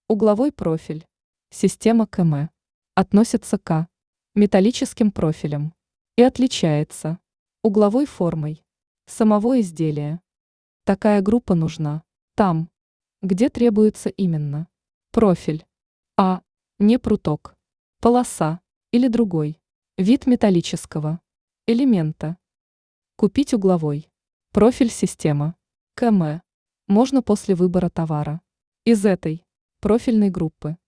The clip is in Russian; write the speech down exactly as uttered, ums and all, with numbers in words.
Угловой профиль. Система КЭМЭ. Относится к металлическим профилям и отличается угловой формой самого изделия. Такая группа нужна там, где требуется именно профиль, а не пруток, полоса или другой вид металлического элемента. Купить угловой профиль система КЭМЭ можно после выбора товара из этой профильной группы.